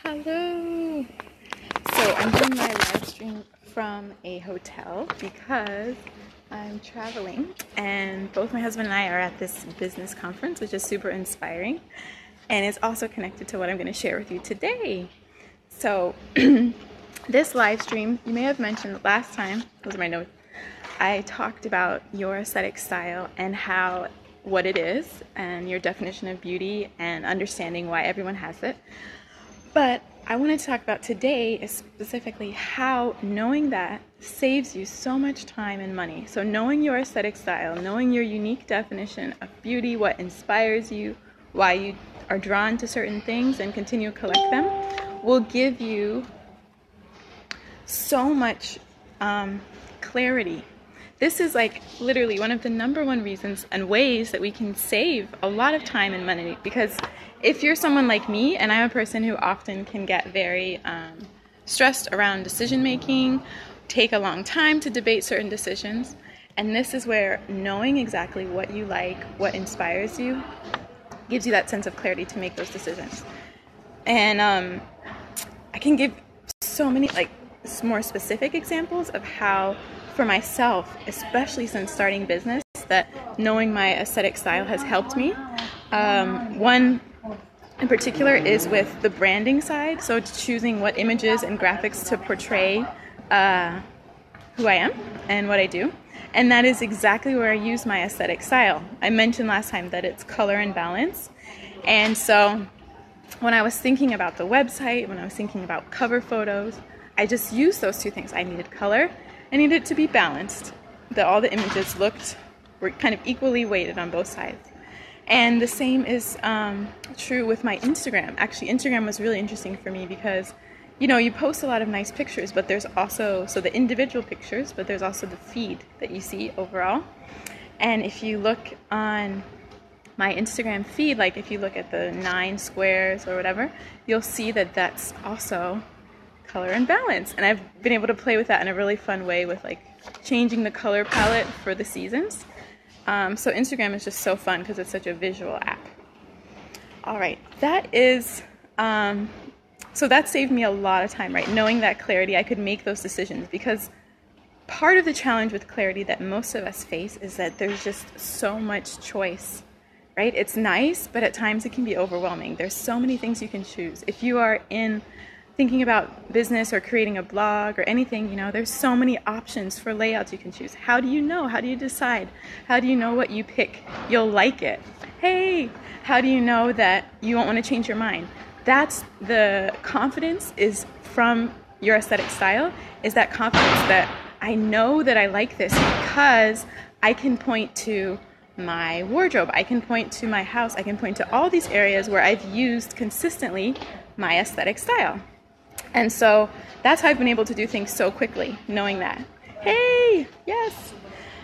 Hello. So I'm doing my live stream from a hotel because I'm traveling, and both my husband and I are at this business conference, which is super inspiring, and it's also connected to what I'm going to share with you today. So this live stream, you may have mentioned last time, those are my notes, I talked about your aesthetic style and what it is and your definition of beauty and understanding why everyone has it. But I wanted to talk about today is specifically how knowing that saves you so much time and money. So knowing your aesthetic style, knowing your unique definition of beauty, what inspires you, why you are drawn to certain things and continue to collect them, will give you so much clarity. This is like literally one of the number one reasons and ways that we can save a lot of time and money, because if you're someone like me, and I'm a person who often can get very stressed around decision making, take a long time to debate certain decisions, and this is where knowing exactly what you like, what inspires you, gives you that sense of clarity to make those decisions. And I can give so many more specific examples of how, for myself, especially since starting business, that knowing my aesthetic style has helped me. One in particular is with the branding side, so choosing what images and graphics to portray who I am and what I do. And that is exactly where I use my aesthetic style. I mentioned last time that it's color and balance. And so when I was thinking about the website, when I was thinking about cover photos, I just used those two things. I needed color. I needed it to be balanced, that all the images were kind of equally weighted on both sides. And the same is true with my Instagram. Actually, Instagram was really interesting for me because, you post a lot of nice pictures, but there's also, so the individual pictures, but there's also the feed that you see overall. And if you look on my Instagram feed, like if you look at the 9 squares or whatever, you'll see that that's also color and balance. And I've been able to play with that in a really fun way with changing the color palette for the seasons. So Instagram is just so fun because it's such a visual app. All right, that is, so that saved me a lot of time, right? Knowing that clarity, I could make those decisions, because part of the challenge with clarity that most of us face is that there's just so much choice, right? It's nice, but at times it can be overwhelming. There's so many things you can choose. If you are thinking about business or creating a blog or anything, there's so many options for layouts you can choose. How do you know? How do you decide? How do you know what you pick, you'll like it? Hey, how do you know that you won't want to change your mind? That's the confidence is from your aesthetic style, is that confidence that I know that I like this because I can point to my wardrobe, I can point to my house, I can point to all these areas where I've used consistently my aesthetic style. And so that's how I've been able to do things so quickly, knowing that. Hey, yes.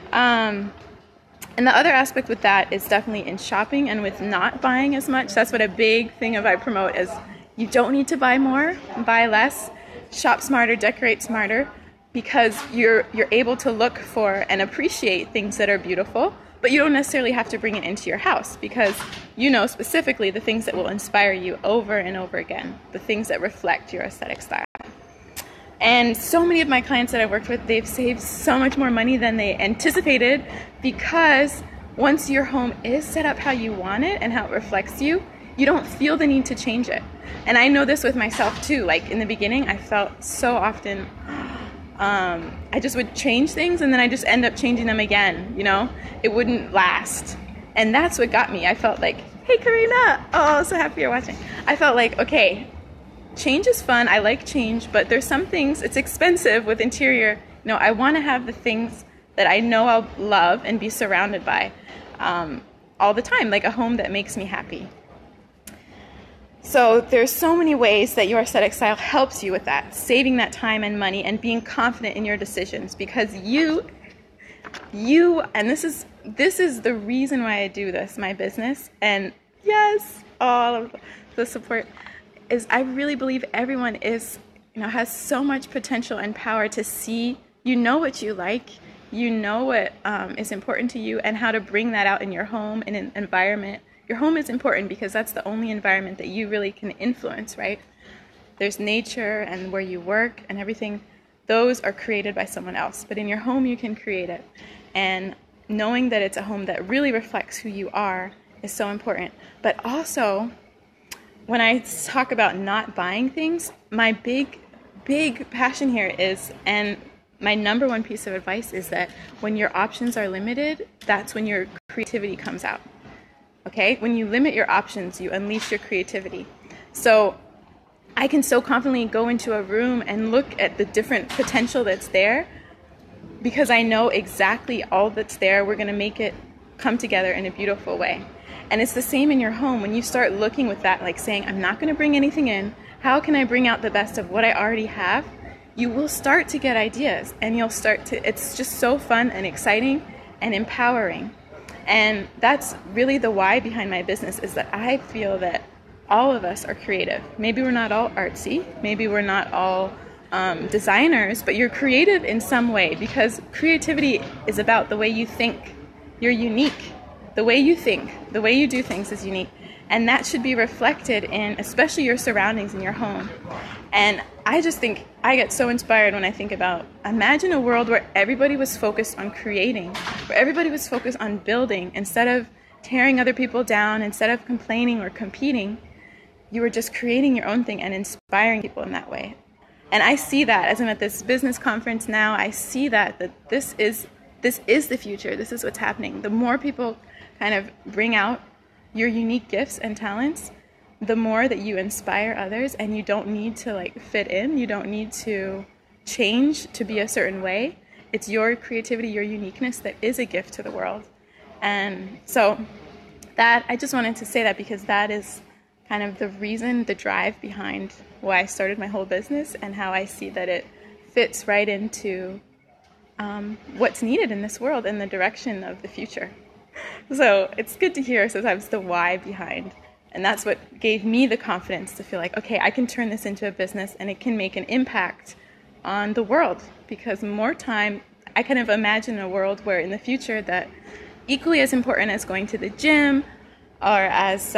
And the other aspect with that is definitely in shopping and with not buying as much. That's what a big thing of I promote is you don't need to buy more, buy less, shop smarter, decorate smarter, because you're able to look for and appreciate things that are beautiful, but you don't necessarily have to bring it into your house, because you know specifically the things that will inspire you over and over again, the things that reflect your aesthetic style. And so many of my clients that I've worked with, they've saved so much more money than they anticipated, because once your home is set up how you want it and how it reflects you, you don't feel the need to change it. And I know this with myself too. In the beginning, I felt so often I just would change things and then I just end up changing them again, It wouldn't last. And that's what got me. I felt like, hey, Karina, oh, so happy you're watching. I felt like, okay, change is fun. I like change, but there's some things, it's expensive with interior. I want to have the things that I know I'll love and be surrounded by all the time, like a home that makes me happy. So there's so many ways that your aesthetic style helps you with that, saving that time and money and being confident in your decisions, because you, and this is the reason why I do this, my business, and yes, all of the support, is I really believe everyone has so much potential and power to see, what you like, what is important to you, and how to bring that out in your home, in an environment. Your home is important because that's the only environment that you really can influence, right? there's nature and where you work and everything. Those are created by someone else. But in your home, you can create it. And knowing that it's a home that really reflects who you are is so important. But also, when I talk about not buying things, my big passion here is, and my number one piece of advice is that when your options are limited, that's when your creativity comes out. Okay? When you limit your options, you unleash your creativity. So I can so confidently go into a room and look at the different potential that's there because I know exactly all that's there. We're going to make it come together in a beautiful way. And it's the same in your home. When you start looking with that, like saying, I'm not going to bring anything in. How can I bring out the best of what I already have? You will start to get ideas, and you'll start to, it's just so fun and exciting and empowering. And that's really the why behind my business, is that I feel that all of us are creative. Maybe we're not all artsy. Maybe we're not all designers, but you're creative in some way, because creativity is about the way you think. You're unique. The way you think, the way you do things is unique. And that should be reflected in especially your surroundings in your home. And I just think I get so inspired when I think about, imagine a world where everybody was focused on creating, where everybody was focused on building. Instead of tearing other people down, instead of complaining or competing, you were just creating your own thing and inspiring people in that way. And I see that as I'm at this business conference now, I see that this is the future. This is what's happening. The more people kind of bring out your unique gifts and talents, the more that you inspire others, and you don't need to like fit in. You don't need to change to be a certain way. It's your creativity, your uniqueness that is a gift to the world. And so that, I just wanted to say that because that is kind of the reason, the drive behind why I started my whole business and how I see that it fits right into what's needed in this world and the direction of the future. So it's good to hear sometimes the why behind. And that's what gave me the confidence to feel like, okay, I can turn this into a business and it can make an impact on the world. Because more time, I kind of imagine a world where in the future that equally as important as going to the gym or as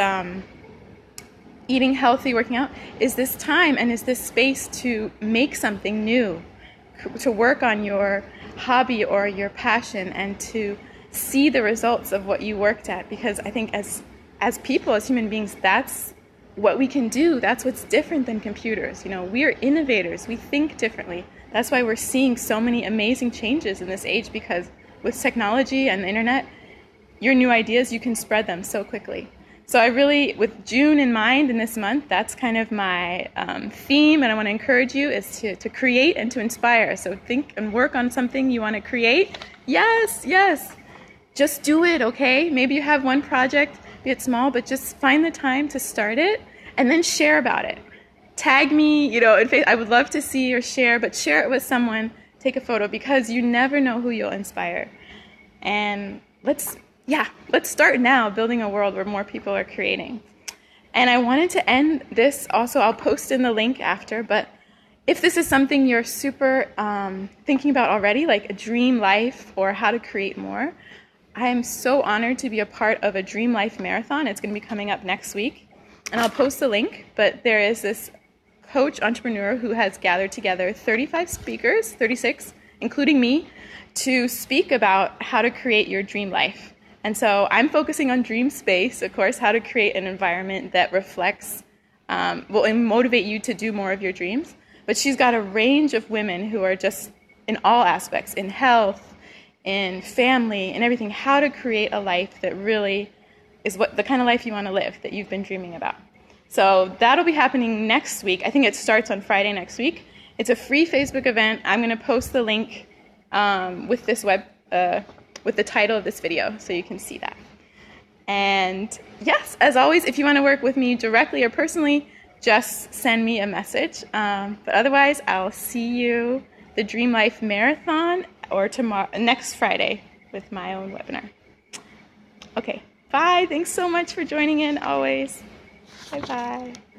eating healthy, working out, is this time and is this space to make something new, to work on your hobby or your passion and to see the results of what you worked at. Because I think as people, as human beings, that's what we can do. That's what's different than computers. You know, we are innovators. We think differently. That's why we're seeing so many amazing changes in this age, because with technology and the internet, your new ideas, you can spread them so quickly. So I really, with June in mind in this month, that's kind of my theme, and I want to encourage you is to create and to inspire. So think and work on something you want to create. Yes. Just do it, okay? Maybe you have one project, be it small, but just find the time to start it and then share about it. Tag me, you know, I would love to see or share, but share it with someone, take a photo, because you never know who you'll inspire. And let's start now building a world where more people are creating. And I wanted to end this also, I'll post in the link after, but if this is something you're super thinking about already, like a dream life or how to create more, I am so honored to be a part of a Dream Life Marathon. It's going to be coming up next week, and I'll post the link, but there is this coach entrepreneur who has gathered together 35 speakers, 36, including me, to speak about how to create your dream life. And so I'm focusing on dream space, of course, how to create an environment that reflects, will motivate you to do more of your dreams. But she's got a range of women who are just in all aspects, in health, in family, and everything, how to create a life that really is what the kind of life you want to live, that you've been dreaming about. So that'll be happening next week. I think it starts on Friday next week. It's a free Facebook event. I'm going to post the link with this with the title of this video, so you can see that. And yes, as always, if you want to work with me directly or personally, just send me a message. But otherwise, I'll see you the Dream Life Marathon or next Friday with my own webinar. Okay, bye. Thanks so much for joining in always. Bye-bye.